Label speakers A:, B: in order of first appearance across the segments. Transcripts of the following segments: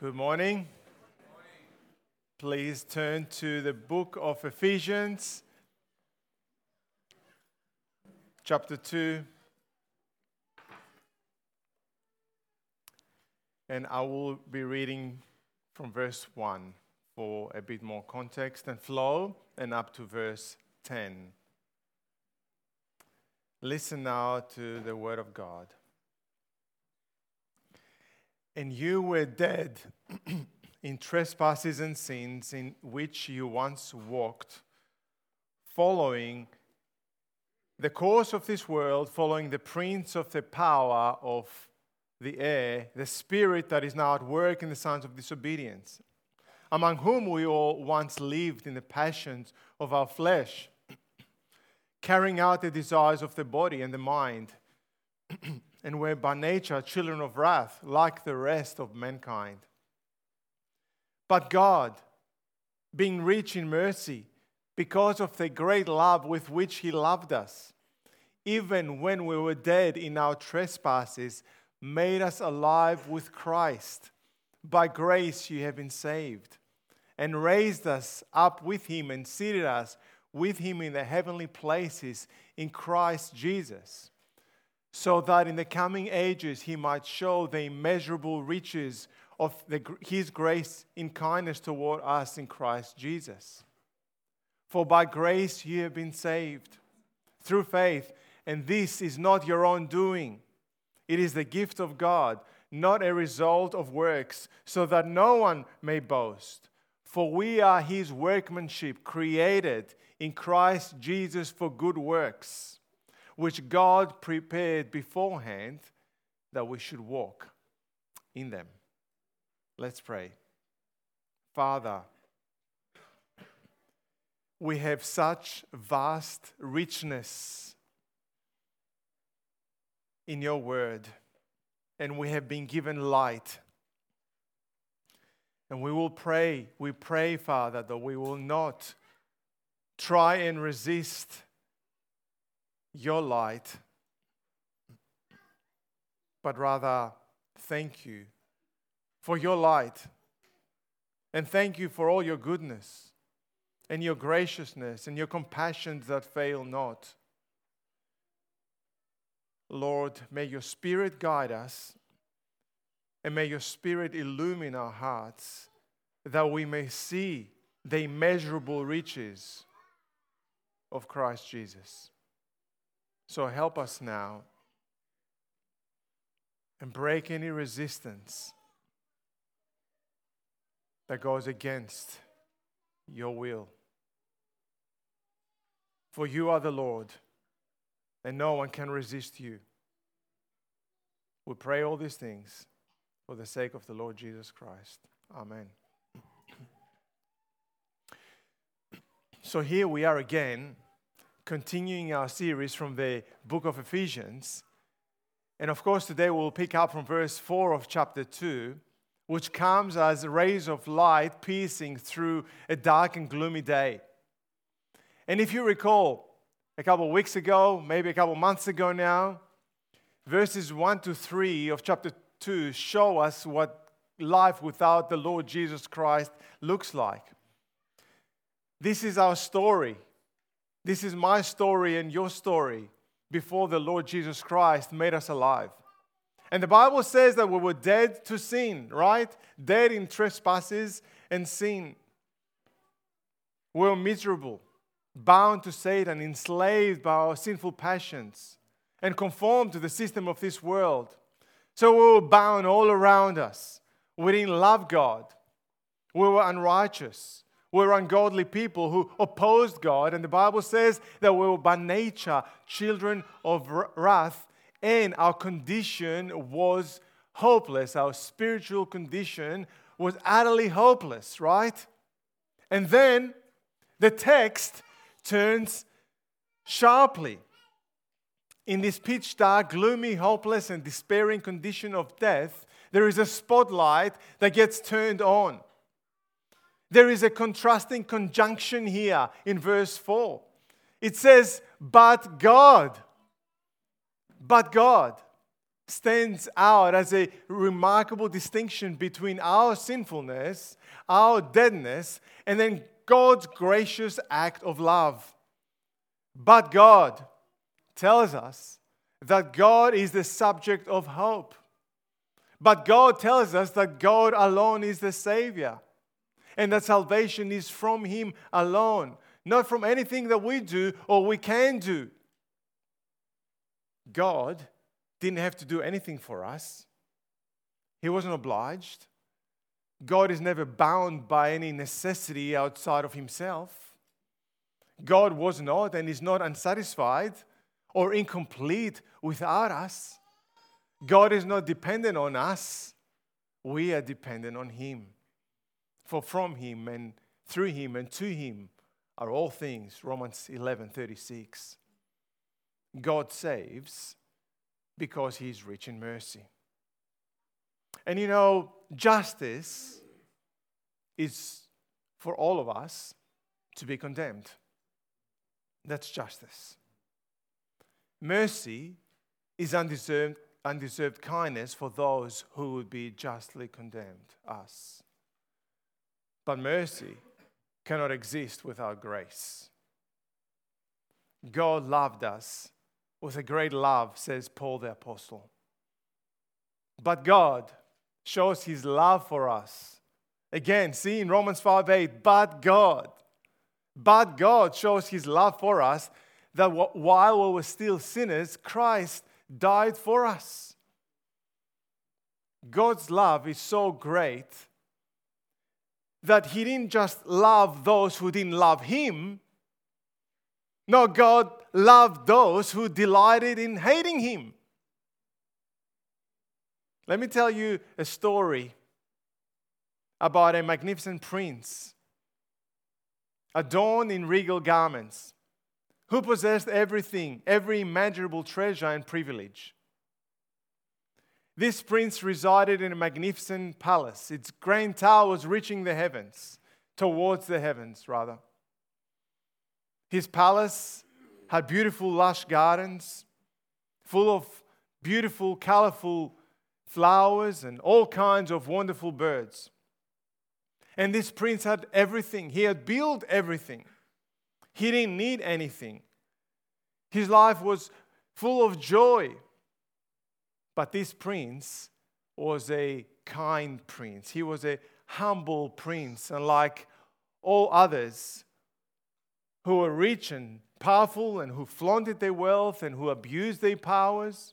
A: Good morning. Please turn to the book of Ephesians, chapter 2. And I will be reading from verse 1 for a bit more context and flow, and up to verse 10. Listen now to the word of God. And you were dead in trespasses and sins in which you once walked, following the course of this world, following the prince of the power of the air, the spirit that is now at work in the sons of disobedience, among whom we all once lived in the passions of our flesh, carrying out the desires of the body and the mind, and were by nature children of wrath, like the rest of mankind. But God, being rich in mercy, because of the great love with which He loved us, even when we were dead in our trespasses, made us alive with Christ. By grace you have been saved, and raised us up with Him and seated us with Him in the heavenly places in Christ Jesus, so that in the coming ages He might show the immeasurable riches of His grace in kindness toward us in Christ Jesus. For by grace you have been saved through faith, and this is not your own doing. It is the gift of God, not a result of works, so that no one may boast. For we are His workmanship, created in Christ Jesus for good works, which God prepared beforehand that we should walk in them. Let's pray. Father, we have such vast richness in your word, and we have been given light. And we pray, Father, that we will not try and resist your light, but rather thank you for your light, and thank you for all your goodness and your graciousness and your compassions that fail not. Lord, may your Spirit guide us, and may your Spirit illumine our hearts, that we may see the immeasurable riches of Christ Jesus. So help us now and break any resistance that goes against your will. For you are the Lord, and no one can resist you. We pray all these things for the sake of the Lord Jesus Christ. Amen. So here we are again, continuing our series from the book of Ephesians. And of course, today we'll pick up from verse 4 of chapter 2, which comes as rays of light piercing through a dark and gloomy day. And if you recall, a couple of weeks ago, maybe a couple of months ago now, verses 1 to 3 of chapter 2 show us what life without the Lord Jesus Christ looks like. This is our story. This is my story and your story before the Lord Jesus Christ made us alive. And the Bible says that we were dead to sin, right? Dead in trespasses and sin. We were miserable, bound to Satan, enslaved by our sinful passions, and conformed to the system of this world. So we were bound all around us. We didn't love God. We were unrighteous. We were ungodly people who opposed God. And the Bible says that we were by nature children of wrath, and our condition was hopeless. Our spiritual condition was utterly hopeless, right? And then the text turns sharply. In this pitch dark, gloomy, hopeless, and despairing condition of death, there is a spotlight that gets turned on. There is a contrasting conjunction here in verse 4. It says, but God. But God. stands out as a remarkable distinction between our sinfulness, our deadness, and then God's gracious act of love. But God tells us that God is the subject of hope. But God tells us that God alone is the Savior, and that salvation is from Him alone, not from anything that we do or we can do. God didn't have to do anything for us. He wasn't obliged. God is never bound by any necessity outside of Himself. God was not and is not unsatisfied or incomplete without us. God is not dependent on us. We are dependent on Him. For from Him and through Him and to Him are all things. Romans 11:36. God saves because He is rich in mercy. And you know, justice is for all of us to be condemned. That's justice. Mercy is undeserved kindness for those who would be justly condemned, us. But mercy cannot exist without grace. God loved us with a great love, says Paul the Apostle. But God shows His love for us. Again, see in Romans 5:8, but God shows His love for us, that while we were still sinners, Christ died for us. God's love is so great that He didn't just love those who didn't love Him. No, God loved those who delighted in hating Him. Let me tell you a story about a magnificent prince, adorned in regal garments, who possessed everything, every imaginable treasure and privilege. This prince resided in a magnificent palace. Its grand tower was reaching the heavens, towards the heavens, rather. His palace had beautiful, lush gardens, full of beautiful, colorful flowers and all kinds of wonderful birds. And this prince had everything. He had built everything. He didn't need anything. His life was full of joy. But this prince was a kind prince. He was a humble prince, unlike all others who were rich and powerful and who flaunted their wealth and who abused their powers.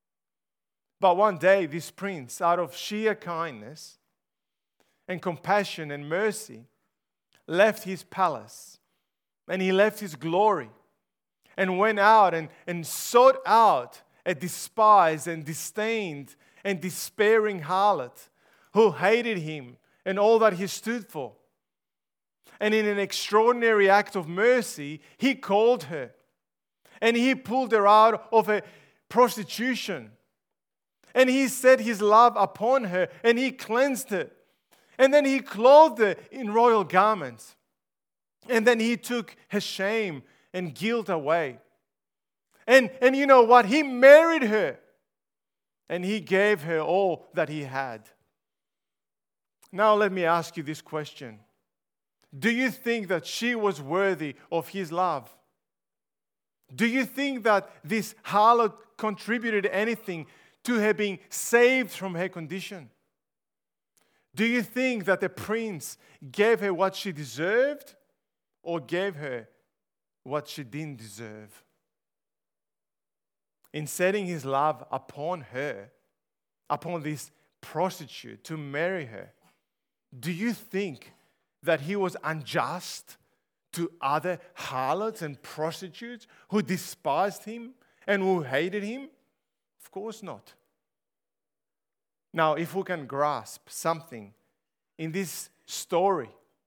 A: But one day, this prince, out of sheer kindness and compassion and mercy, left his palace and he left his glory and went out and sought out a despised and disdained and despairing harlot who hated him and all that he stood for. And in an extraordinary act of mercy, he called her and he pulled her out of a prostitution. And he set his love upon her and he cleansed her. And then he clothed her in royal garments. And then he took her shame and guilt away. And you know what? He married her. And he gave her all that he had. Now let me ask you this question. Do you think that she was worthy of his love? Do you think that this harlot contributed anything to her being saved from her condition? Do you think that the prince gave her what she deserved or gave her what she didn't deserve? In setting his love upon her, upon this prostitute to marry her, do you think that he was unjust to other harlots and prostitutes who despised him and who hated him? Of course not. Now, if we can grasp something in this story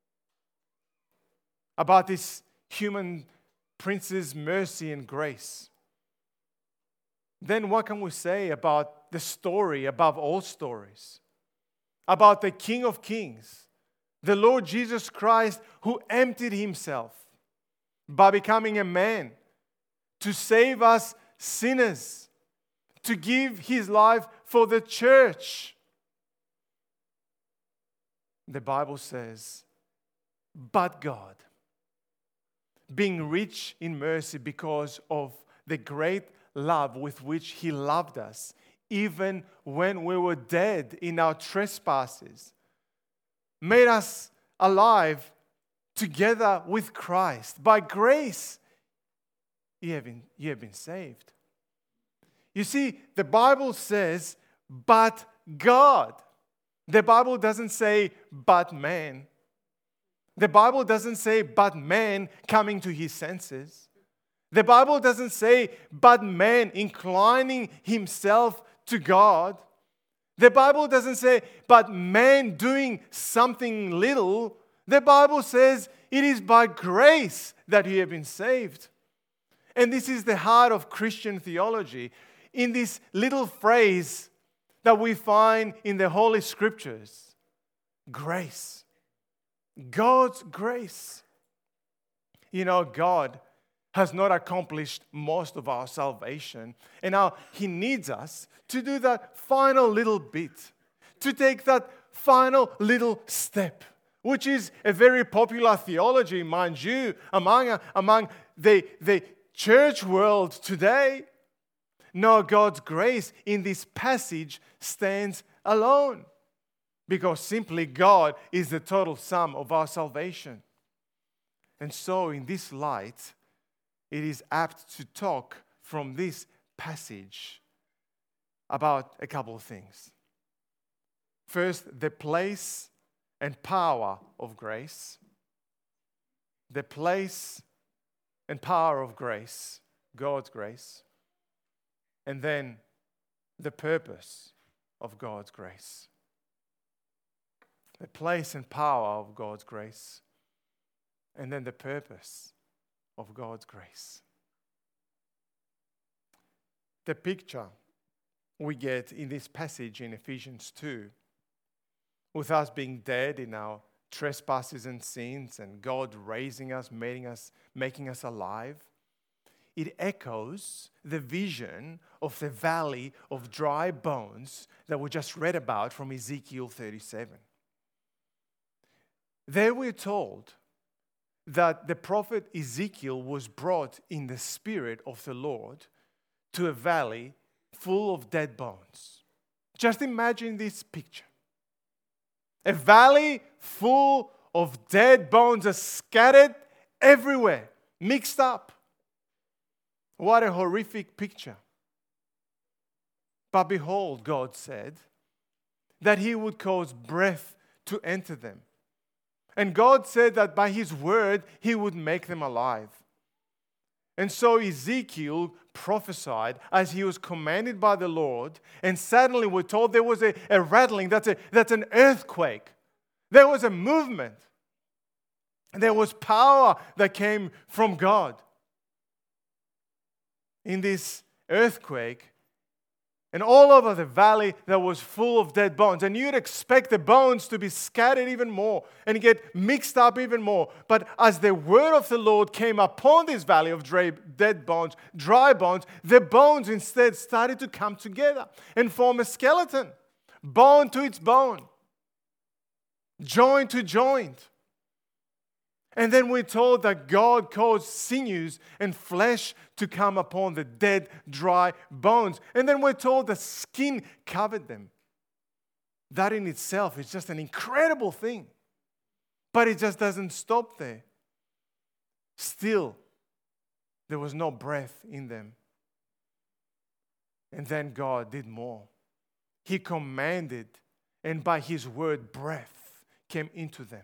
A: about this human prince's mercy and grace, then what can we say about the story above all stories? About the King of Kings, the Lord Jesus Christ, who emptied himself by becoming a man to save us sinners, to give his life for the church. The Bible says, but God, being rich in mercy because of the great love with which he loved us, even when we were dead in our trespasses, made us alive together with Christ. By grace, you have been saved. You see, the Bible says, but God. The Bible doesn't say, but man. The Bible doesn't say, but man coming to his senses. The Bible doesn't say, but man inclining himself to God. The Bible doesn't say, but man doing something little. The Bible says, it is by grace that you have been saved. And this is the heart of Christian theology. In this little phrase that we find in the Holy Scriptures, grace. God's grace. You know, God has not accomplished most of our salvation. And now he needs us to do that final little bit, to take that final little step, which is a very popular theology, mind you, among the church world today. No, God's grace in this passage stands alone, because simply God is the total sum of our salvation. And so in this light, it is apt to talk from this passage about a couple of things. First, the place and power of grace. The place and power of grace, God's grace. And then the purpose of God's grace. The place and power of God's grace. And then the purpose of God's grace. The picture we get in this passage in Ephesians 2, with us being dead in our trespasses and sins, and God raising us, making us alive, it echoes the vision of the valley of dry bones that we just read about from Ezekiel 37. There we're told that the prophet Ezekiel was brought in the Spirit of the Lord to a valley full of dead bones. Just imagine this picture. A valley full of dead bones are scattered everywhere, mixed up. What a horrific picture. But behold, God said that he would cause breath to enter them. And God said that by his word, he would make them alive. And so Ezekiel prophesied as he was commanded by the Lord. And suddenly we're told there was a rattling. That's an earthquake. There was a movement. There was power that came from God. In this earthquake, and all over the valley that was full of dead bones. And you'd expect the bones to be scattered even more and get mixed up even more. But as the word of the Lord came upon this valley of dead bones, dry bones, the bones instead started to come together and form a skeleton. Bone to its bone. Joint to joint. And then we're told that God caused sinews and flesh to come upon the dead, dry bones. And then we're told the skin covered them. That in itself is just an incredible thing. But it just doesn't stop there. Still, there was no breath in them. And then God did more. He commanded, and by his word, breath came into them.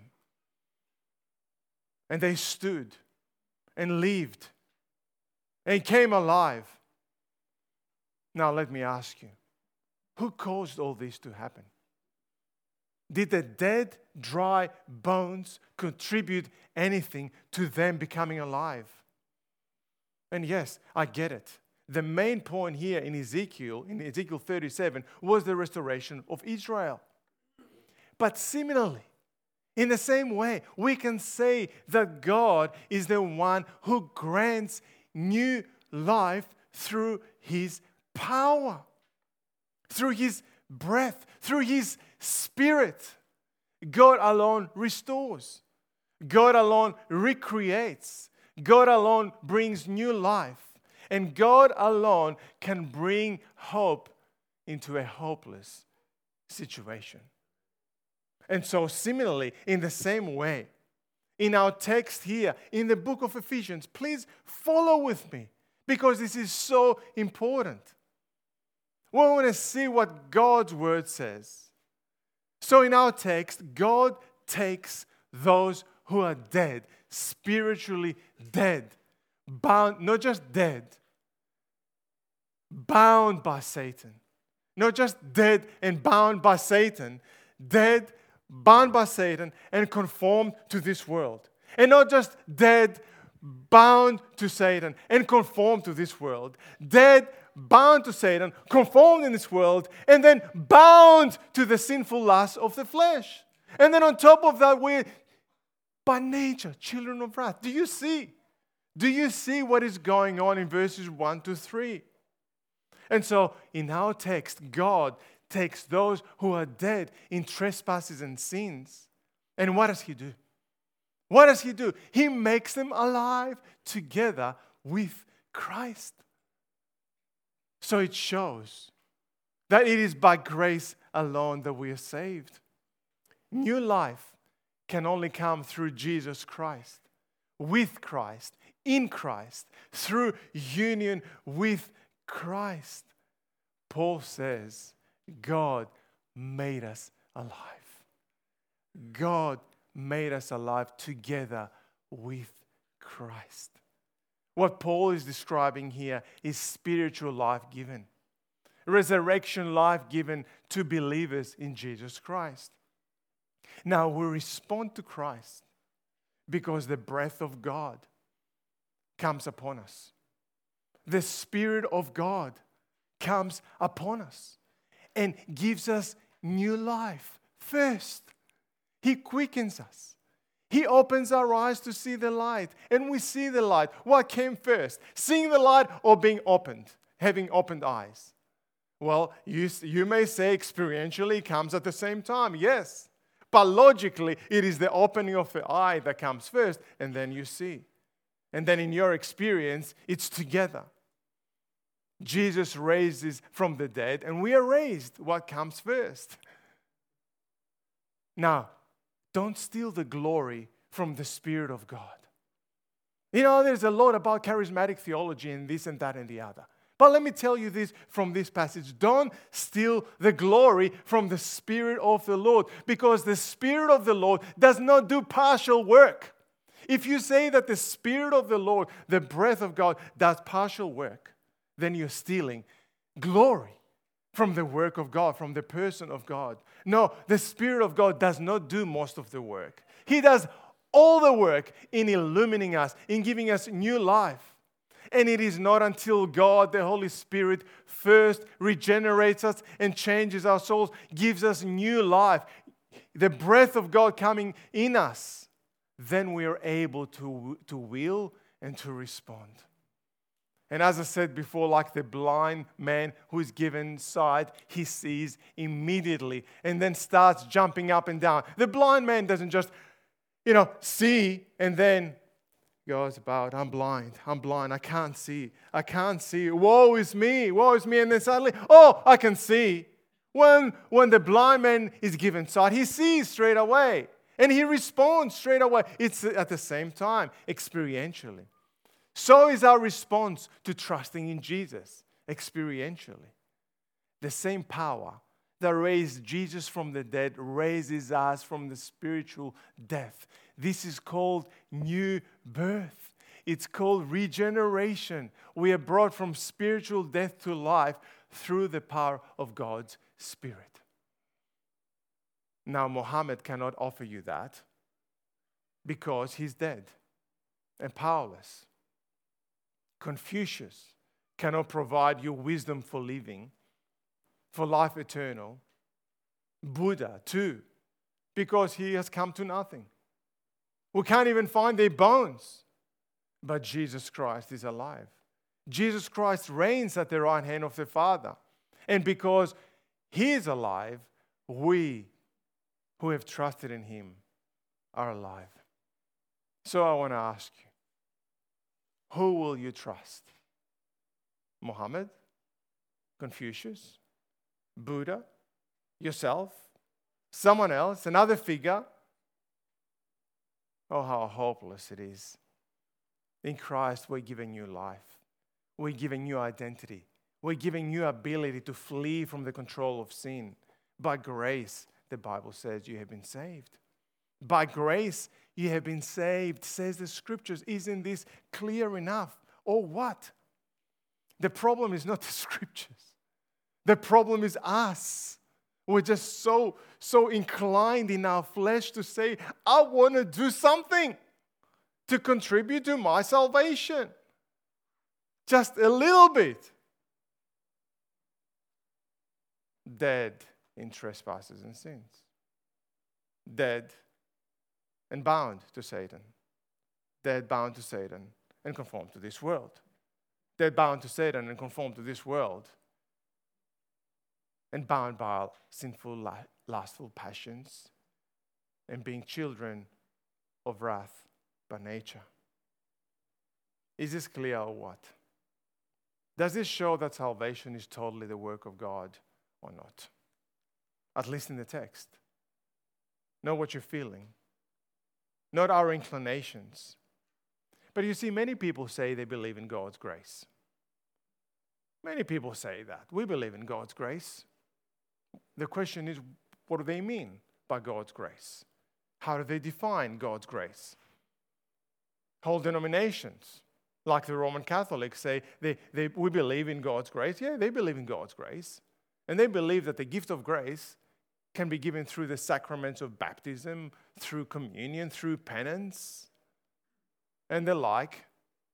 A: And they stood and lived and came alive. Now let me ask you, who caused all this to happen? Did the dead, dry bones contribute anything to them becoming alive? And yes, I get it. The main point here in Ezekiel 37, was the restoration of Israel. But similarly, in the same way, we can say that God is the one who grants new life through his power. through His breath, through His Spirit. God alone restores. God alone recreates. God alone brings new life. And God alone can bring hope into a hopeless situation. And so similarly, in the same way, in our text here, in the book of Ephesians, please follow with me because this is so important. We want to see what God's word says. So in our text, God takes those who are dead, spiritually dead, bound, not just dead, bound by Satan. Not just dead and bound by Satan, dead, bound by Satan, and conformed to this world. And not just dead, bound to Satan, and conformed to this world. Dead, bound to Satan, conformed in this world, and then bound to the sinful lusts of the flesh. And then on top of that, we're by nature children of wrath. Do you see? Do you see what is going on in verses 1 to 3? And so in our text, God takes those who are dead in trespasses and sins. And what does He do? What does He do? He makes them alive together with Christ. So it shows that it is by grace alone that we are saved. New life can only come through Jesus Christ, with Christ, in Christ, through union with Christ. Paul says, God made us alive. God made us alive together with Christ. What Paul is describing here is spiritual life given, resurrection life given to believers in Jesus Christ. Now we respond to Christ because the breath of God comes upon us. The Spirit of God comes upon us and gives us new life. First, He quickens us. He opens our eyes to see the light, and we see the light. What came first? Seeing the light or being opened, having opened eyes? Well, you may say experientially it comes at the same time, yes. But logically, it is the opening of the eye that comes first, and then you see. And then in your experience, it's together. Jesus raises from the dead, and we are raised. What comes first? Now, don't steal the glory from the Spirit of God. You know, there's a lot about charismatic theology and this and that and the other. But let me tell you this from this passage. Don't steal the glory from the Spirit of the Lord, because the Spirit of the Lord does not do partial work. If you say that the Spirit of the Lord, the breath of God, does partial work, then you're stealing glory from the work of God, from the person of God. No, the Spirit of God does not do most of the work. He does all the work in illuminating us, in giving us new life. And it is not until God, the Holy Spirit, first regenerates us and changes our souls, gives us new life, the breath of God coming in us, then we are able to will and to respond. And as I said before, like the blind man who is given sight, he sees immediately and then starts jumping up and down. The blind man doesn't just, see and then goes about, I'm blind, I can't see, woe is me, and then suddenly, I can see. When the blind man is given sight, he sees straight away and he responds straight away. It's at the same time, experientially. So is our response to trusting in Jesus, experientially. The same power that raised Jesus from the dead raises us from the spiritual death. This is called new birth. It's called regeneration. We are brought from spiritual death to life through the power of God's Spirit. Now, Muhammad cannot offer you that because he's dead and powerless. Confucius cannot provide you wisdom for living, for life eternal. Buddha too, because he has come to nothing. We can't even find their bones. But Jesus Christ is alive. Jesus Christ reigns at the right hand of the Father. And because He is alive. We who have trusted in Him are alive. So I want to ask you, who will you trust? Muhammad? Confucius? Buddha? Yourself? Someone else? Another figure? Oh, how hopeless it is. In Christ, we're given new life. We're given new identity. We're given new ability to flee from the control of sin. By grace, the Bible says you have been saved. By grace, you have been saved, says the Scriptures. Isn't this clear enough? Or what? The problem is not the Scriptures. The problem is us. We're just so inclined in our flesh to say, I want to do something to contribute to my salvation. Just a little bit. Dead in trespasses and sins. Dead and bound to Satan. Dead, bound to Satan and conformed to this world. Dead, bound to Satan and conformed to this world. And bound by our sinful, lustful passions, and being children of wrath by nature. Is this clear or what? Does this show that salvation is totally the work of God or not? At least in the text. Not what you're feeling. Not our inclinations. But you see, many people say they believe in God's grace. Many people say that. We believe in God's grace. The question is, what do they mean by God's grace? How do they define God's grace? Whole denominations, like the Roman Catholics, say we believe in God's grace. Yeah, they believe in God's grace. And they believe that the gift of grace can be given through the sacraments of baptism, through communion, through penance, and the like.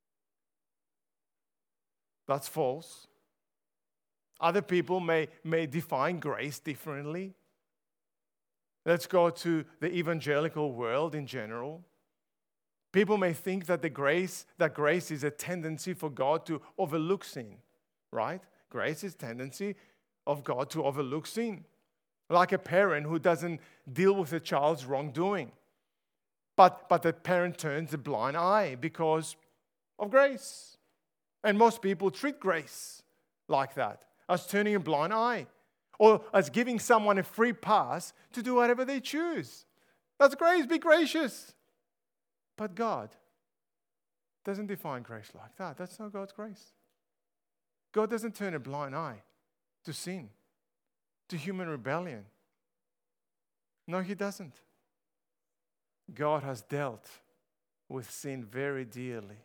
A: That's false. Other people may define grace differently. Let's go to the evangelical world in general. People may think that grace is a tendency for God to overlook sin, right? Grace is a tendency of God to overlook sin. Like a parent who doesn't deal with a child's wrongdoing. But the parent turns a blind eye because of grace. And most people treat grace like that, as turning a blind eye, or as giving someone a free pass to do whatever they choose. That's grace, be gracious. But God doesn't define grace like that. That's not God's grace. God doesn't turn a blind eye to sin, to human rebellion. No, He doesn't. God has dealt with sin very dearly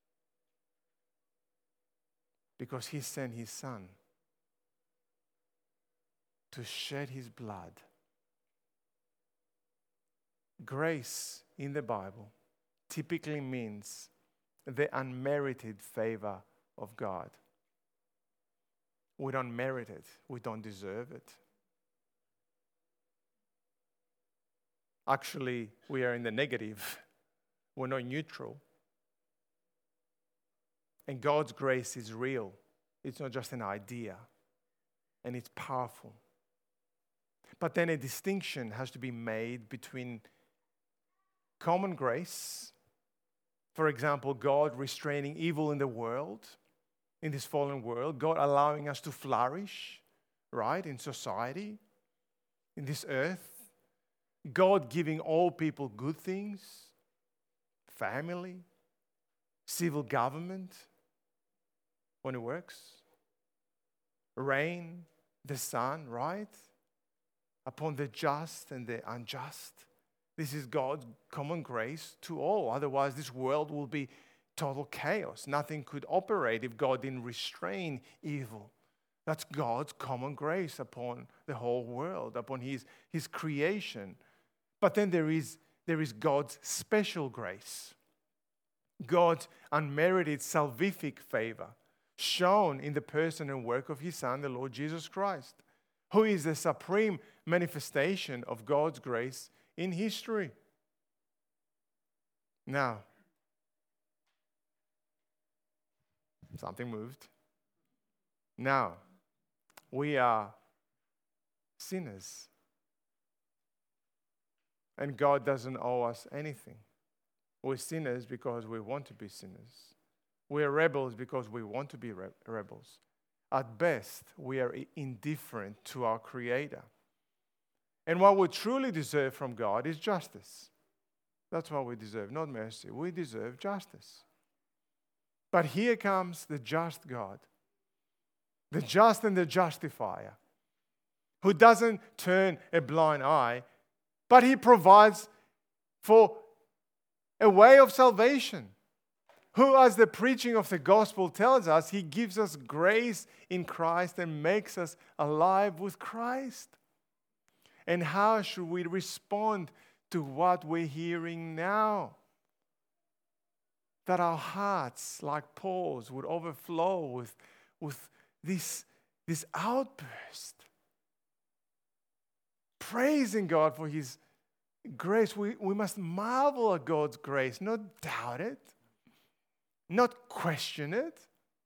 A: because He sent His Son to shed His blood. Grace in the Bible typically means the unmerited favor of God. We don't merit it. We don't deserve it. Actually, we are in the negative. We're not neutral. And God's grace is real. It's not just an idea. And it's powerful. But then a distinction has to be made between common grace, for example, God restraining evil in the world, in this fallen world, God allowing us to flourish, right, in society, in this earth, God giving all people good things, family, civil government, when it works, rain, the sun, right, upon the just and the unjust. This is God's common grace to all. Otherwise, this world will be total chaos. Nothing could operate if God didn't restrain evil. That's God's common grace upon the whole world, upon His creation. But then there is God's special grace, God's unmerited salvific favor, shown in the person and work of His Son, the Lord Jesus Christ, who is the supreme manifestation of God's grace in history. Now, something moved. Now, we are sinners. And God doesn't owe us anything. We're sinners because we want to be sinners. We're rebels because we want to be rebels. At best, we are indifferent to our Creator. And what we truly deserve from God is justice. That's what we deserve, not mercy. We deserve justice. But here comes the just God, the just and the justifier, who doesn't turn a blind eye, but He provides for a way of salvation. Who, as the preaching of the gospel tells us, He gives us grace in Christ and makes us alive with Christ. And how should we respond to what we're hearing now? That our hearts, like Paul's, would overflow with this outburst. Praising God for His grace. We must marvel at God's grace, not doubt it, not question it.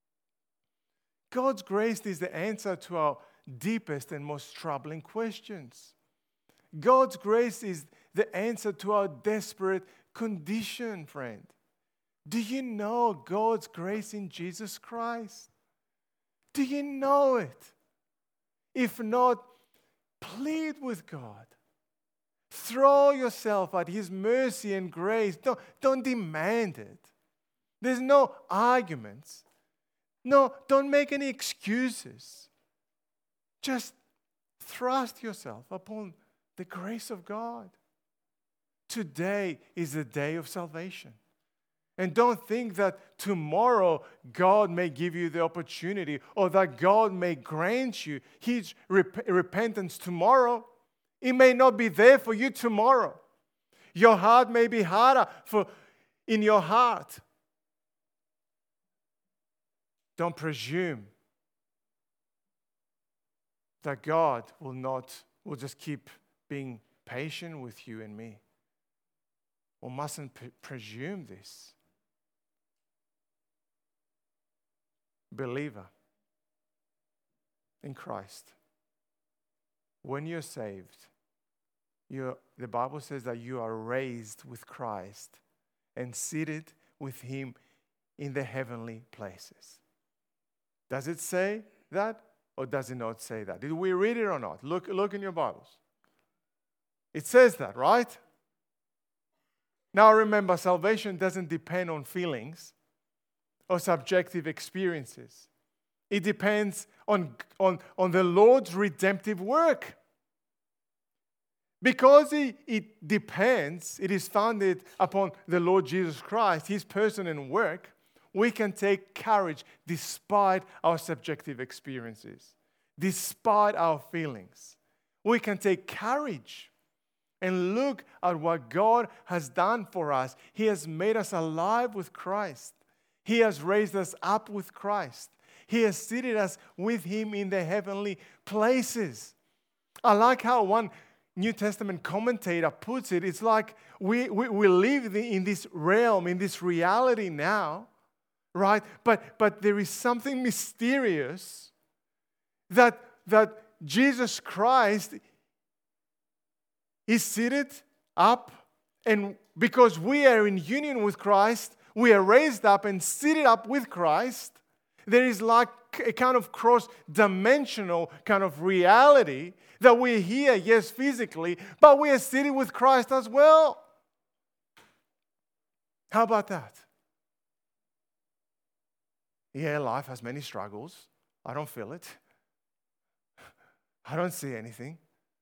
A: God's grace is the answer to our deepest and most troubling questions. God's grace is the answer to our desperate condition, friend. Do you know God's grace in Jesus Christ? Do you know it? If not, plead with God. Throw yourself at His mercy and grace. Don't demand it. There's no arguments. No, don't make any excuses. Just thrust yourself upon the grace of God. Today is the day of salvation. And don't think that tomorrow God may give you the opportunity or that God may grant you His repentance tomorrow. It may not be there for you tomorrow. Your heart may be harder in your heart. Don't presume that God will just keep being patient with you and me. We mustn't presume this. Believer in Christ, when you're saved, the Bible says that you are raised with Christ and seated with Him in the heavenly places. Does it say that or does it not say that? Did we read it or not? Look in your Bibles. It says that, right? Now remember, salvation doesn't depend on feelings or subjective experiences. It depends on the Lord's redemptive work. Because it is founded upon the Lord Jesus Christ, His person and work, we can take courage despite our subjective experiences, despite our feelings. We can take courage and look at what God has done for us. He has made us alive with Christ. He has raised us up with Christ. He has seated us with Him in the heavenly places. I like how one New Testament commentator puts it. It's like we live in this realm, in this reality now, right? But there is something mysterious that Jesus Christ is seated up, and because we are in union with Christ, we are raised up and seated up with Christ. There is like a kind of cross-dimensional kind of reality that we're here, yes, physically, but we are seated with Christ as well. How about that? Yeah, life has many struggles. I don't feel it. I don't see anything.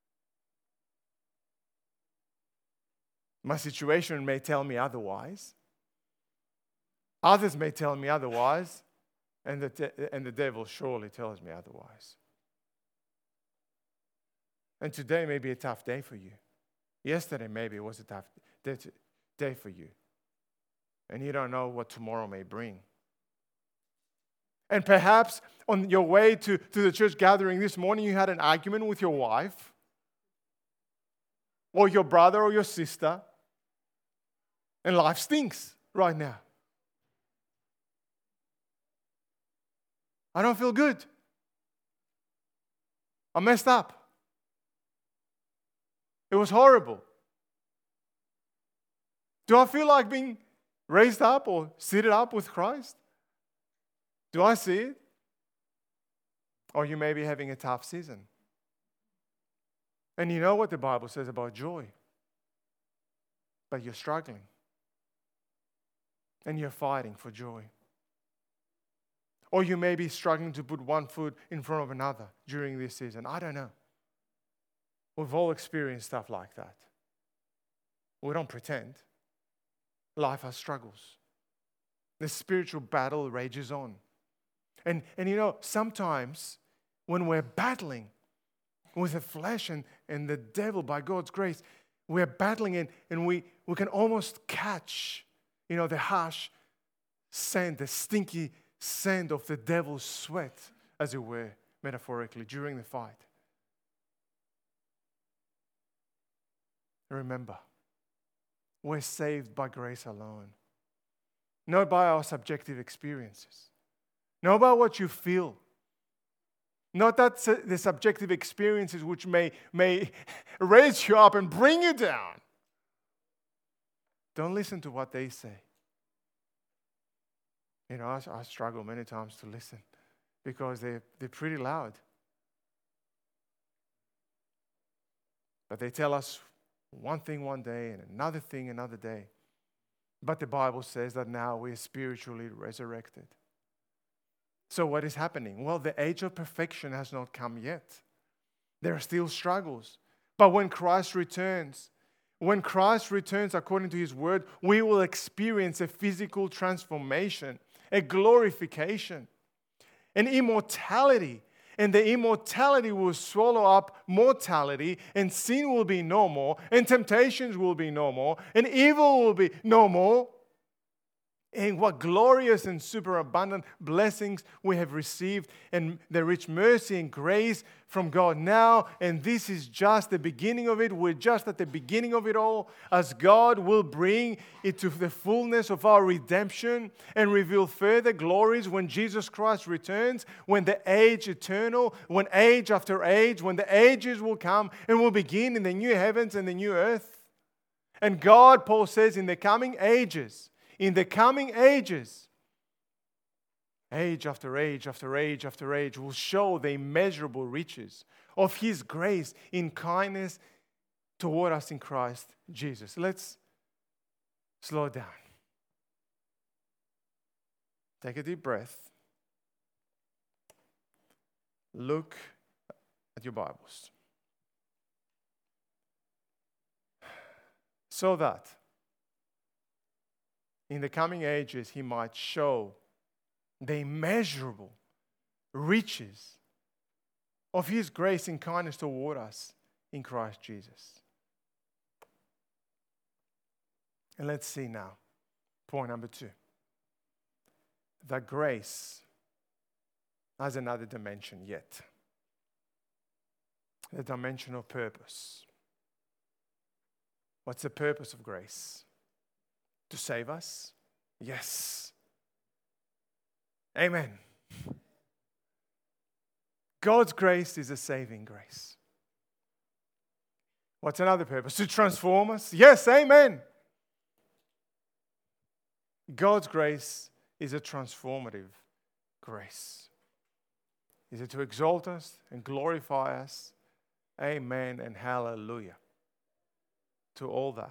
A: My situation may tell me otherwise. Others may tell me otherwise, and the devil surely tells me otherwise. And today may be a tough day for you. Yesterday maybe it was a tough day for you. And you don't know what tomorrow may bring. And perhaps on your way to the church gathering this morning, you had an argument with your wife, or your brother or your sister, and life stinks right now. I don't feel good. I messed up. It was horrible. Do I feel like being raised up or seated up with Christ? Do I see it? Or you may be having a tough season. And you know what the Bible says about joy. But you're struggling. And you're fighting for joy. Or you may be struggling to put one foot in front of another during this season. I don't know. We've all experienced stuff like that. We don't pretend. Life has struggles. The spiritual battle rages on. And you know, sometimes when we're battling with the flesh and the devil by God's grace, we're battling and we can almost catch, you know, the harsh scent, the stinky scent of the devil's sweat, as it were, metaphorically, during the fight. Remember, we're saved by grace alone, not by our subjective experiences, not by what you feel, not that the subjective experiences which may raise you up and bring you down. Don't listen to what they say. You know, I struggle many times to listen because they're pretty loud. But they tell us one thing one day and another thing another day. But the Bible says that now we're spiritually resurrected. So what is happening? Well, the age of perfection has not come yet. There are still struggles. But when Christ returns according to His word, we will experience a physical transformation, a glorification, an immortality. And the immortality will swallow up mortality, and sin will be no more, and temptations will be no more, and evil will be no more. And what glorious and superabundant blessings we have received, and the rich mercy and grace from God now. And this is just the beginning of it. We're just at the beginning of it all, as God will bring it to the fullness of our redemption and reveal further glories when Jesus Christ returns, when the age eternal, when age after age, when the ages will come and will begin in the new heavens and the new earth. And God, Paul says, in the coming ages, age after age after age after age will show the immeasurable riches of His grace in kindness toward us in Christ Jesus. Let's slow down. Take a deep breath. Look at your Bibles. So that in the coming ages, He might show the immeasurable riches of His grace and kindness toward us in Christ Jesus. And let's see now, point number 2. That grace has another dimension yet. The dimension of purpose. What's the purpose of grace? To save us? Yes. Amen. God's grace is a saving grace. What's another purpose? To transform us? Yes, amen. God's grace is a transformative grace. Is it to exalt us and glorify us? Amen and hallelujah to all that.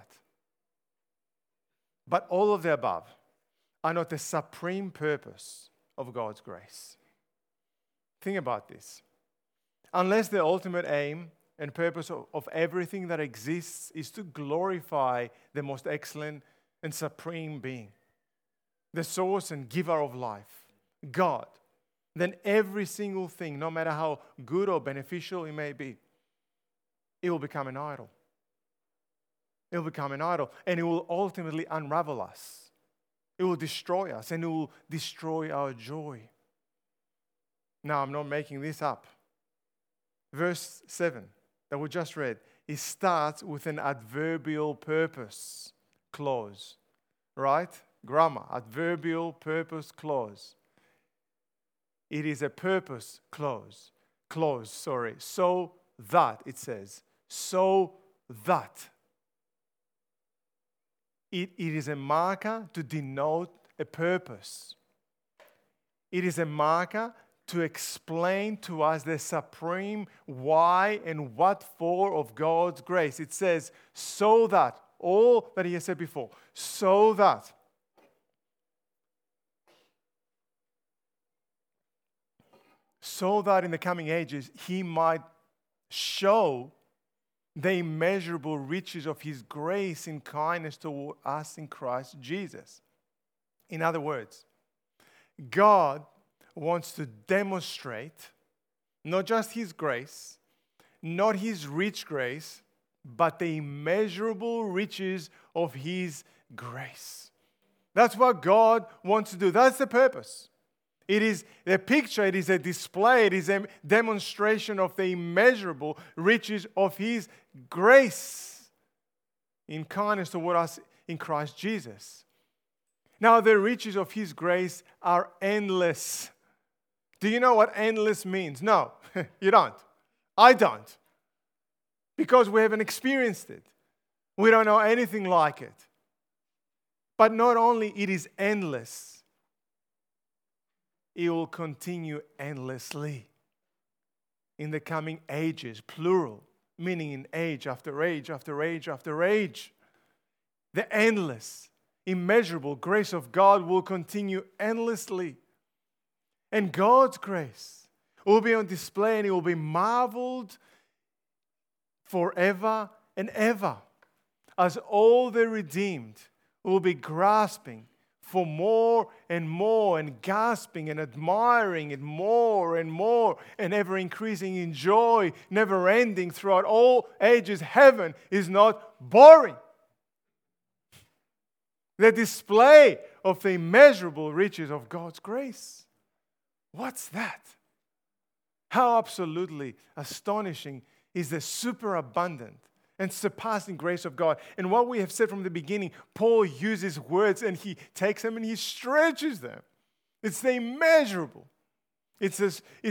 A: But all of the above are not the supreme purpose of God's grace. Think about this. Unless the ultimate aim and purpose of everything that exists is to glorify the most excellent and supreme being, the source and giver of life, God, then every single thing, no matter how good or beneficial it may be, it will become an idol. It will become an idol, and it will ultimately unravel us. It will destroy us, and it will destroy our joy. Now, I'm not making this up. Verse 7 that we just read, it starts with an adverbial purpose clause, right? Grammar, adverbial purpose clause. It is a purpose clause, so that, it says, so that. It is a marker to denote a purpose. It is a marker to explain to us the supreme why and what for of God's grace. It says, so that, all that he has said before, so that. So that in the coming ages he might show the immeasurable riches of his grace and kindness toward us in Christ Jesus. In other words, God wants to demonstrate not just his grace, not his rich grace, but the immeasurable riches of his grace. That's what God wants to do. That's the purpose. It is a picture, it is a display, it is a demonstration of the immeasurable riches of his grace in kindness toward us in Christ Jesus. Now, the riches of his grace are endless. Do you know what endless means? No, you don't. I don't. Because we haven't experienced it. We don't know anything like it. But not only it is endless, it will continue endlessly in the coming ages, plural, meaning in age after age after age after age. The endless, immeasurable grace of God will continue endlessly. And God's grace will be on display and it will be marveled forever and ever as all the redeemed will be grasping for more and gasping and admiring it more and ever increasing in joy, never ending throughout all ages. Heaven is not boring. The display of the immeasurable riches of God's grace. What's that? How absolutely astonishing is the superabundant and surpassing grace of God. And what we have said from the beginning, Paul uses words and he takes them and he stretches them. It's the immeasurable. It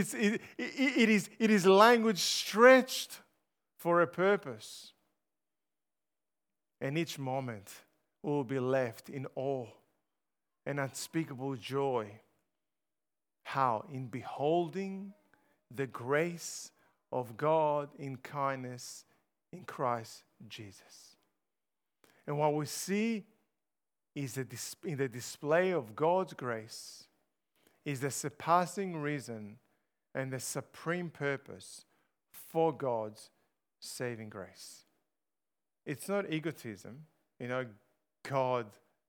A: is language stretched for a purpose. And each moment will be left in awe and unspeakable joy. How? In beholding the grace of God in kindness in Christ Jesus. And what we see is in the display of God's grace is the surpassing reason and the supreme purpose for God's saving grace. It's not egotism, God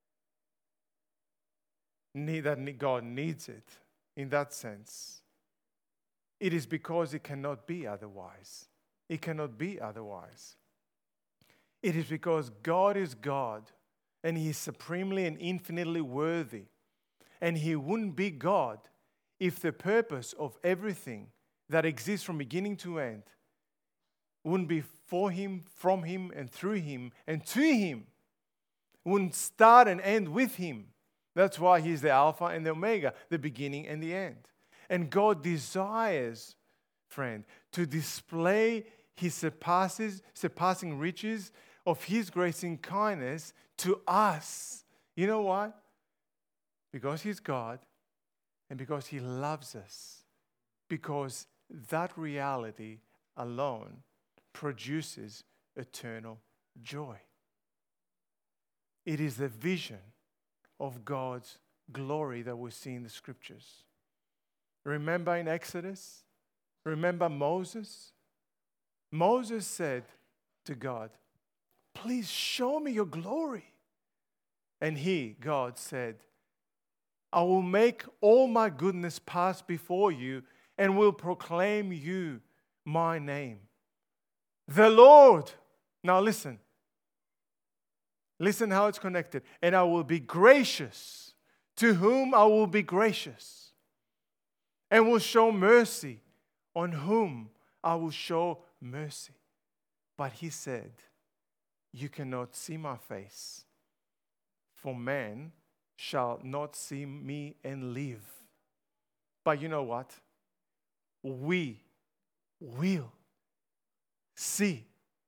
A: needs it in that sense. It is because it cannot be otherwise. It cannot be otherwise. It is because God is God and he is supremely and infinitely worthy. And he wouldn't be God if the purpose of everything that exists from beginning to end wouldn't be for him, from him, and through him, and to him. Wouldn't start and end with him. That's why he's the Alpha and the Omega, the beginning and the end. And God desires, friend, to display his surpassing riches of his grace and kindness to us. You know why? Because he's God and because he loves us. Because that reality alone produces eternal joy. It is the vision of God's glory that we see in the scriptures. Remember in Exodus? Remember Moses? Moses said to God, please show me your glory. And God said, I will make all my goodness pass before you and will proclaim you my name. The Lord. Now listen. Listen how it's connected. And I will be gracious to whom I will be gracious. And will show mercy on whom I will show mercy. But he said, you cannot see my face, for man shall not see me and live. But you know what? We will see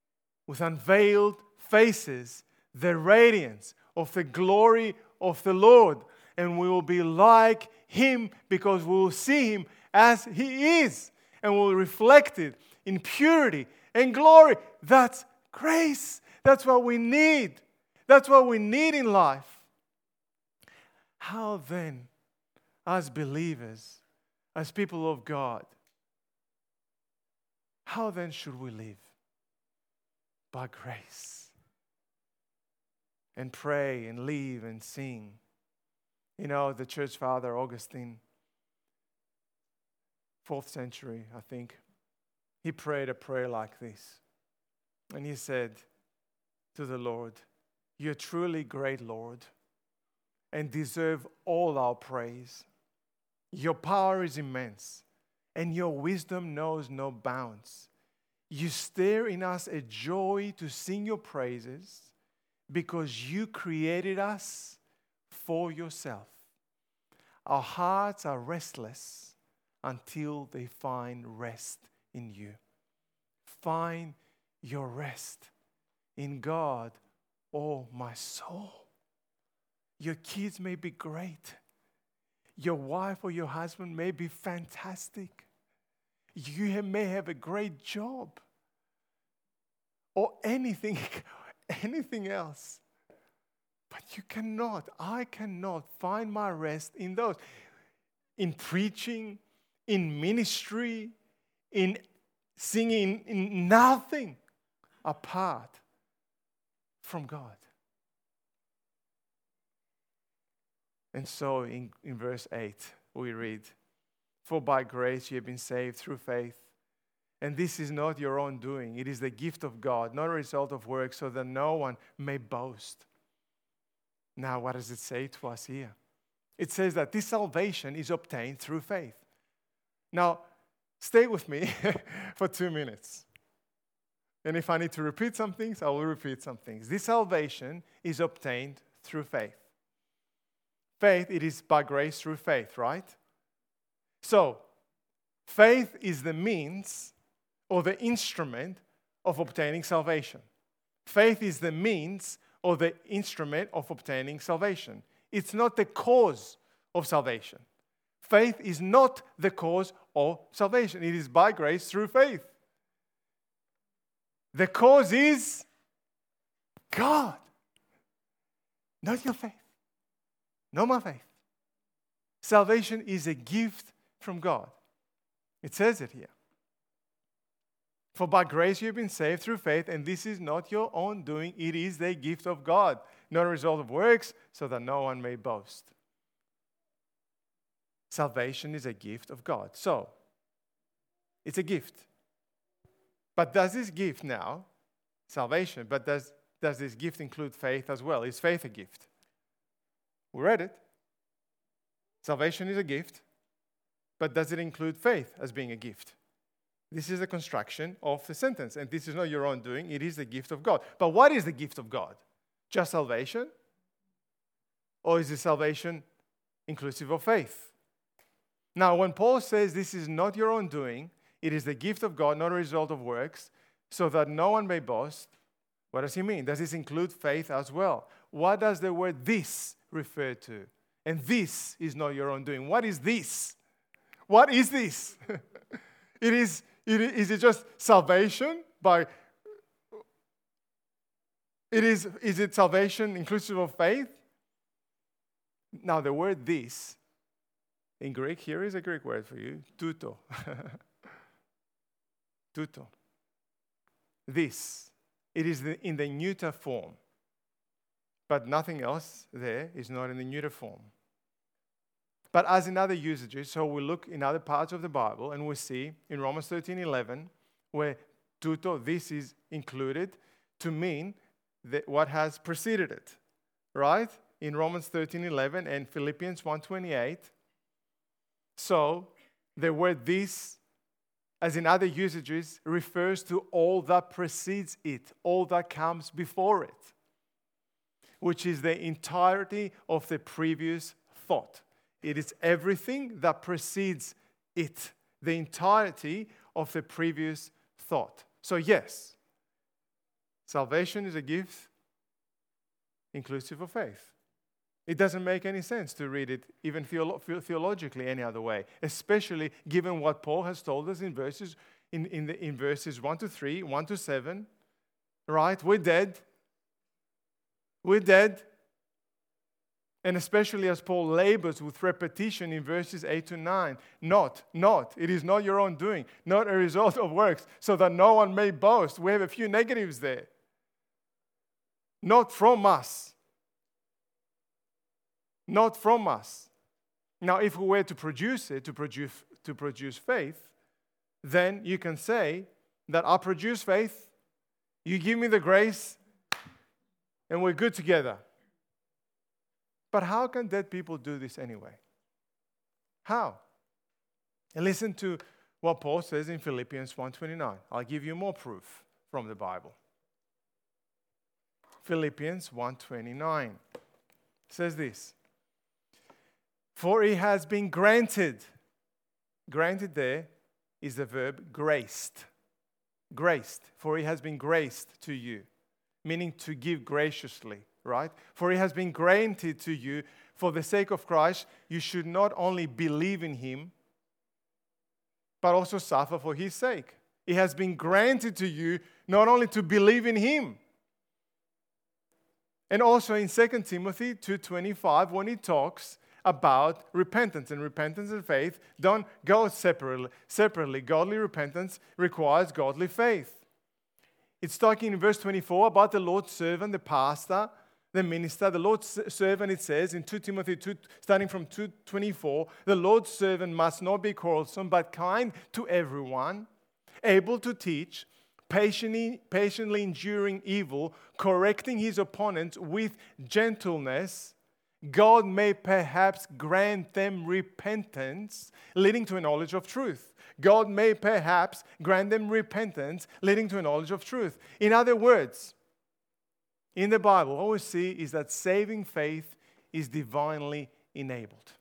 A: with unveiled faces the radiance of the glory of the Lord. And we will be like Him because we will see Him as He is. And we will reflect it in purity and glory. That's grace. That's what we need. That's what we need in life. How then, as believers, as people of God, how then should we live? By grace. And pray and live and sing. You know, the church father, Augustine, 4th century, I think, he prayed a prayer like this. And he said to the Lord, "You're truly great, Lord, and deserve all our praise. Your power is immense, and your wisdom knows no bounds. You stir in us a joy to sing your praises because you created us for yourself. Our hearts are restless until they find rest in you." Find your rest in God, oh my soul. Your kids may be great. Your wife or your husband may be fantastic. You may have a great job or anything else. But I cannot find my rest in those. In preaching, in ministry, in singing, in nothing apart from God. And so in verse 8 we read, "For by grace you have been saved through faith. And this is not your own doing. It is the gift of God, not a result of works, so that no one may boast." Now, what does it say to us here? It says that this salvation is obtained through faith. Now, stay with me for 2 minutes. And if I need to repeat some things, I will repeat some things. This salvation is obtained through faith. Faith, it is by grace through faith, right? So, faith is the means or the instrument of obtaining salvation. Faith is the means or the instrument of obtaining salvation. It's not the cause of salvation. Faith is not the cause of salvation. It is by grace through faith. The cause is God, not your faith, not my faith. Salvation is a gift from God. It says it here. "For by grace you have been saved through faith, and this is not your own doing, it is the gift of God, not a result of works, so that no one may boast." Salvation is a gift of God. So, it's a gift. But does this gift now, salvation, but does this gift include faith as well? Is faith a gift? We read it. Salvation is a gift, but does it include faith as being a gift? This is a construction of the sentence, and this is not your own doing, it is the gift of God. But what is the gift of God? Just salvation? Or is the salvation inclusive of faith? Now, when Paul says this is not your own doing, it is the gift of God, not a result of works, so that no one may boast, what does he mean? Does this include faith as well? What does the word "this" refer to? And this is not your own doing. What is this? What is this? Is it just salvation by... Is it salvation inclusive of faith? Now, the word "this" in Greek, here is a Greek word for you, tuto. Tuto. This. It is in the neuter form. But nothing else there is not in the neuter form. But as in other usages, so we look in other parts of the Bible and we see in Romans 13:11 where tuto, this is included to mean that what has preceded it. Right? In Romans 13:11 and Philippians 1:28. So the word "this," as in other usages, refers to all that precedes it, all that comes before it, which is the entirety of the previous thought. It is everything that precedes it, the entirety of the previous thought. So yes, Salvation is a gift inclusive of faith. It doesn't make any sense to read it even theologically any other way, especially given what Paul has told us in verses 1 to 3, 1 to 7. Right? We're dead. We're dead. And especially as Paul labors with repetition in verses 8 to 9. It is not your own doing, not a result of works, so that no one may boast. We have a few negatives there. Not from us. Not from us. Now, if we were to produce it, to produce faith, then you can say that I produce faith, you give me the grace, and we're good together. But how can dead people do this anyway? How? And listen to what Paul says in Philippians 1:29. I'll give you more proof from the Bible. Philippians 1:29 says this. For he has been granted. Granted there is the verb graced. Graced. For he has been graced to you. Meaning to give graciously. Right? For it has been granted to you, for the sake of Christ, you should not only believe in him, but also suffer for his sake. It has been granted to you not only to believe in him. And also in 2 Timothy 2:25, when he talks about repentance and faith, don't go separately. Godly repentance requires godly faith. It's talking in verse 24 about the Lord's servant, the pastor, the minister, the Lord's servant. It says in 2 Timothy 2, starting from 2:24, the Lord's servant must not be quarrelsome, but kind to everyone, able to teach, patiently enduring evil, correcting his opponents with gentleness. God may perhaps grant them repentance, leading to a knowledge of truth. God may perhaps grant them repentance, leading to a knowledge of truth. In other words, in the Bible, what we see is that saving faith is divinely enabled.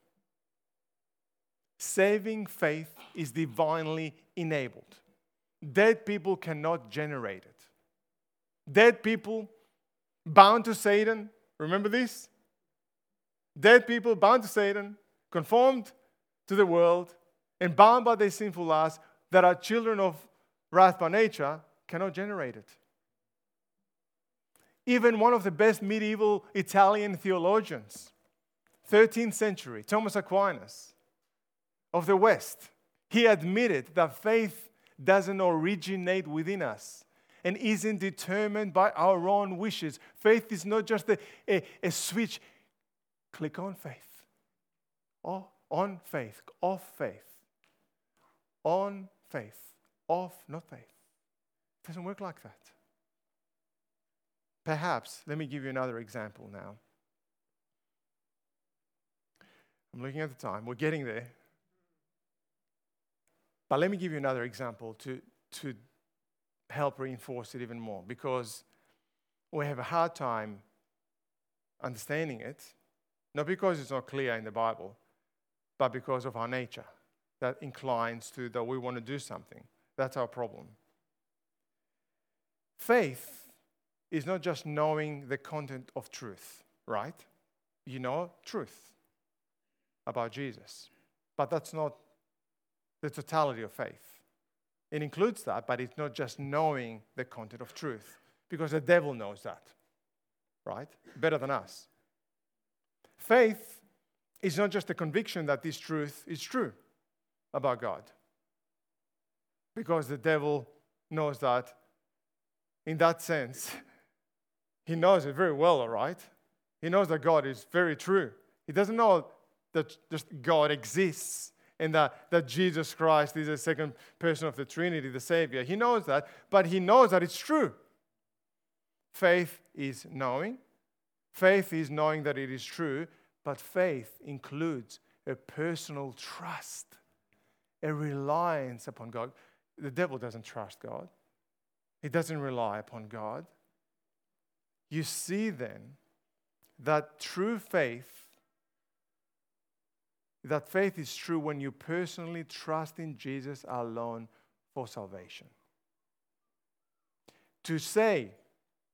A: Saving faith is divinely enabled. Dead people cannot generate it. Dead people bound to Satan, remember this? Dead people bound to Satan, conformed to the world, and bound by their sinful lusts that are children of wrath by nature, cannot generate it. Even one of the best medieval Italian theologians, 13th century, Thomas Aquinas, of the West, he admitted that faith doesn't originate within us and isn't determined by our own wishes. Faith is not just a switch. Click on faith. Oh, on faith. Off faith. On faith. Off, not faith. It doesn't work like that. Perhaps, let me give you another example now. I'm looking at the time. We're getting there. But let me give you another example to help reinforce it even more, because we have a hard time understanding it, not because it's not clear in the Bible, but because of our nature that inclines to that we want to do something. That's our problem. Faith is not just knowing the content of truth, right? You know truth about Jesus, but that's not the totality of faith. It includes that, but it's not just knowing the content of truth, because the devil knows that, right? Better than us. Faith is not just the conviction that this truth is true about God, because the devil knows that in that sense. He knows it very well, all right? He knows that God is very true. He doesn't know that just God exists and that Jesus Christ is the second person of the Trinity, the Savior. He knows that, but he knows that it's true. Faith is knowing. Faith is knowing that it is true, but faith includes a personal trust, a reliance upon God. The devil doesn't trust God. He doesn't rely upon God. You see then that true faith, that faith is true when you personally trust in Jesus alone for salvation. To say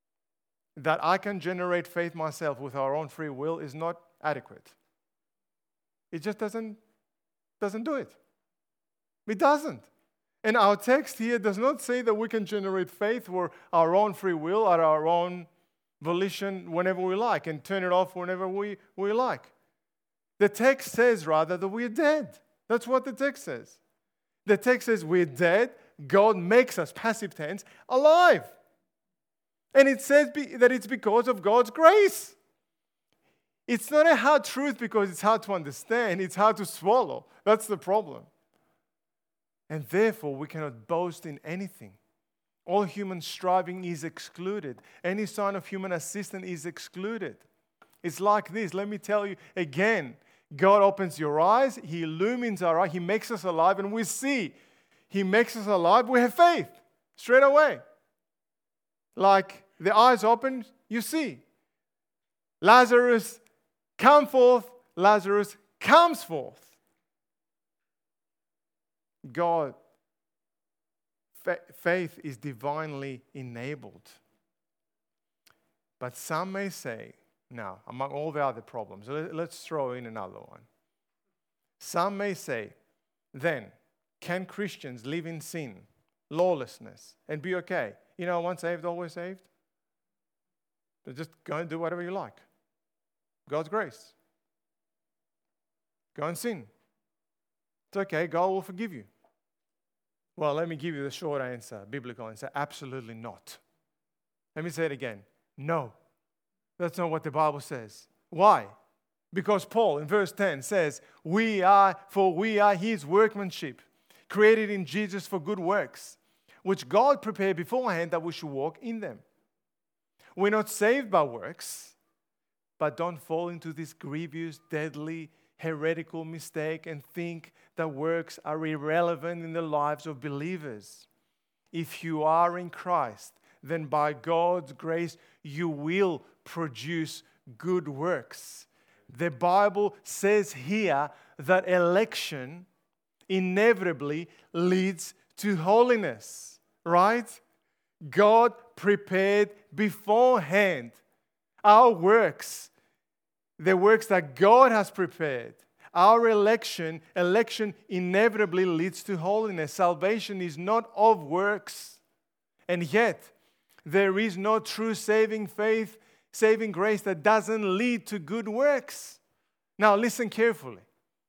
A: that I can generate faith myself with our own free will is not adequate. It just doesn't do it. It doesn't. And our text here does not say that we can generate faith for our own free will at our own volition whenever we like and turn it off whenever we like. The text says rather that we're dead. That's what the text says. The text says we're dead. God makes us, passive tense, alive. And it says that it's because of God's grace. It's not a hard truth because it's hard to understand. It's hard to swallow. That's the problem. And therefore, we cannot boast in anything. All human striving is excluded. Any sign of human assistance is excluded. It's like this. Let me tell you again. God opens your eyes. He illumines our eyes. He makes us alive and we see. He makes us alive. We have faith straight away. Like the eyes open, you see. Lazarus, come forth. Lazarus comes forth. God, faith is divinely enabled. But some may say, now, among all the other problems, let's throw in another one. Some may say, then, can Christians live in sin, lawlessness, and be okay? Once saved, always saved? So just go and do whatever you like. God's grace. Go and sin. It's okay, God will forgive you. Well, let me give you the short answer, biblical answer. Absolutely not. Let me say it again. No. That's not what the Bible says. Why? Because Paul in verse 10 says, we are his workmanship, created in Jesus for good works, which God prepared beforehand that we should walk in them. We're not saved by works, but don't fall into this grievous, deadly, heretical mistake and think that works are irrelevant in the lives of believers. If you are in Christ, then by God's grace, you will produce good works. The Bible says here that election inevitably leads to holiness, right? God prepared beforehand our works, the works that God has prepared. Our election inevitably leads to holiness. Salvation is not of works. And yet, there is no true saving faith, saving grace that doesn't lead to good works. Now, listen carefully.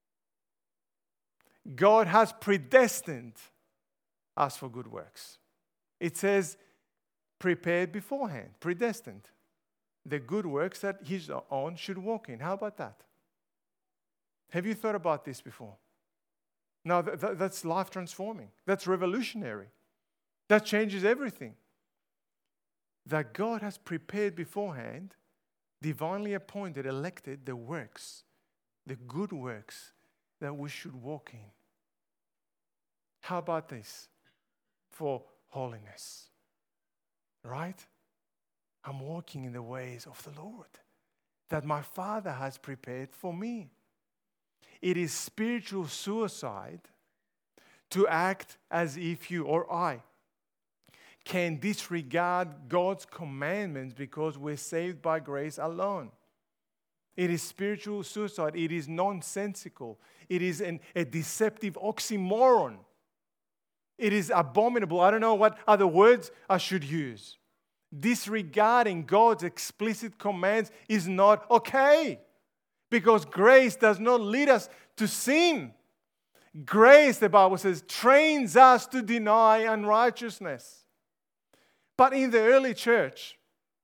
A: God has predestined us for good works. It says, prepared beforehand, predestined. The good works that His own should walk in. How about that? Have you thought about this before? No, that's life transforming. That's revolutionary. That changes everything. That God has prepared beforehand, divinely appointed, elected the works, the good works that we should walk in. How about this? For holiness. Right? I'm walking in the ways of the Lord that my Father has prepared for me. It is spiritual suicide to act as if you or I can disregard God's commandments because we're saved by grace alone. It is spiritual suicide. It is nonsensical. It is a deceptive oxymoron. It is abominable. I don't know what other words I should use. Disregarding God's explicit commands is not okay. Because grace does not lead us to sin. Grace, the Bible says, trains us to deny unrighteousness. But in the early church,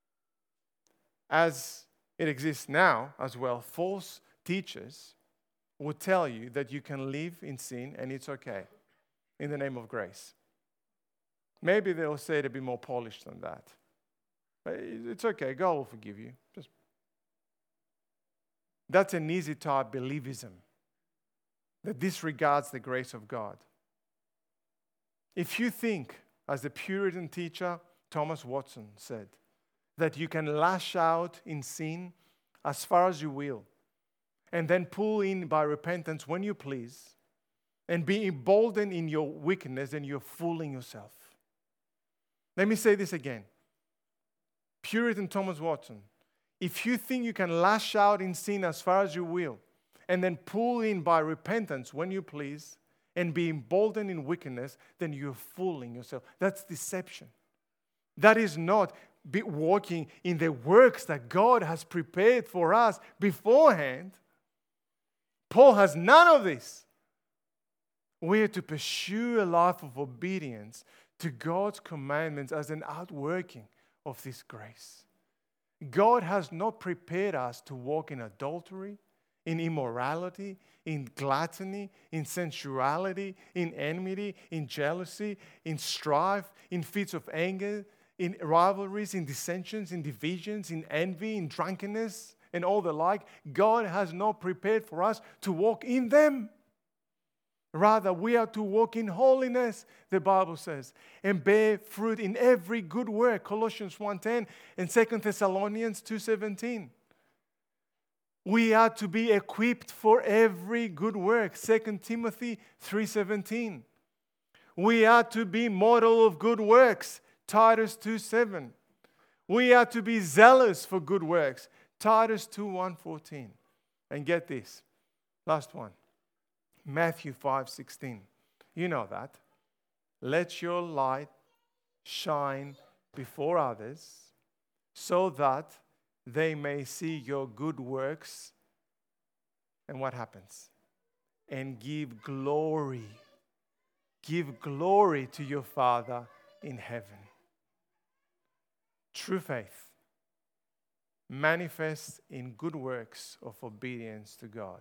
A: as it exists now as well, false teachers would tell you that you can live in sin and it's okay in the name of grace. Maybe they'll say it a bit more polished than that. But it's okay, God will forgive you. That's an easy type believism that disregards the grace of God. If you think, as the Puritan teacher Thomas Watson said, that you can lash out in sin as far as you will and then pull in by repentance when you please and be emboldened in your wickedness, then you're fooling yourself. Let me say this again. Puritan Thomas Watson, if you think you can lash out in sin as far as you will, and then pull in by repentance when you please, and be emboldened in wickedness, then you're fooling yourself. That's deception. That is not walking in the works that God has prepared for us beforehand. Paul has none of this. We are to pursue a life of obedience to God's commandments as an outworking of this grace. God has not prepared us to walk in adultery, in immorality, in gluttony, in sensuality, in enmity, in jealousy, in strife, in fits of anger, in rivalries, in dissensions, in divisions, in envy, in drunkenness, and all the like. God has not prepared for us to walk in them. Rather, we are to walk in holiness, the Bible says, and bear fruit in every good work, Colossians 1:10 and 2 Thessalonians 2:17. We are to be equipped for every good work, 2 Timothy 3:17. We are to be model of good works, Titus 2:7. We are to be zealous for good works, Titus 2:1-14. And get this, last one, Matthew 5:16. You know that. Let your light shine before others so that they may see your good works. And what happens? And give glory. Give glory to your Father in heaven. True faith manifests in good works of obedience to God.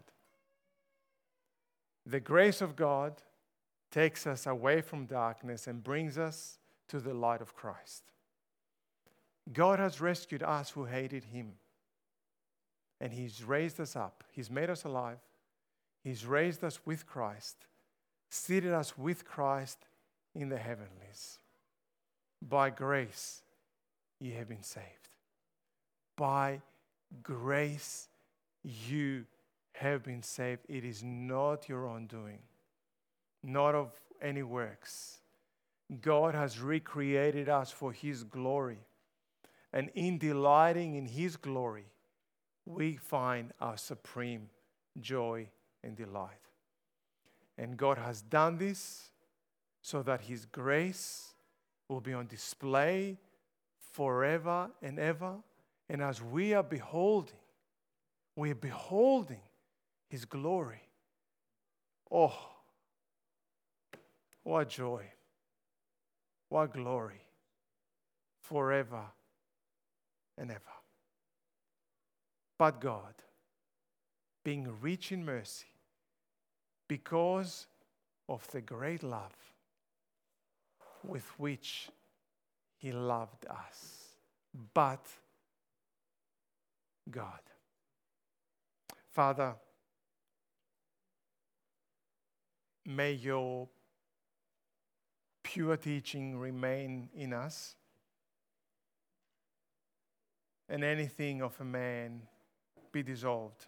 A: The grace of God takes us away from darkness and brings us to the light of Christ. God has rescued us who hated Him. And He's raised us up. He's made us alive. He's raised us with Christ, seated us with Christ in the heavenlies. By grace, you have been saved. By grace, you have been saved. It is not your own doing, not of any works. God has recreated us for His glory. And in delighting in His glory, we find our supreme joy and delight. And God has done this so that His grace will be on display forever and ever. And as we are beholding His glory. Oh, what joy, what glory, forever and ever. But God, being rich in mercy, because of the great love with which He loved us. But God. Father, may your pure teaching remain in us, and anything of a man be dissolved.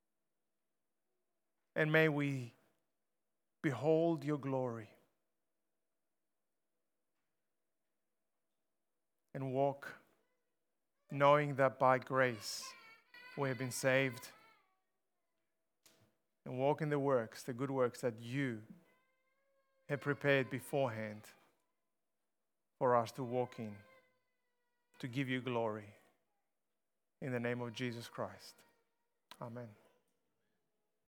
A: And may we behold your glory and walk knowing that by grace we have been saved, and walk in the works, the good works that you have prepared beforehand for us to walk in, to give you glory. In the name of Jesus Christ. Amen.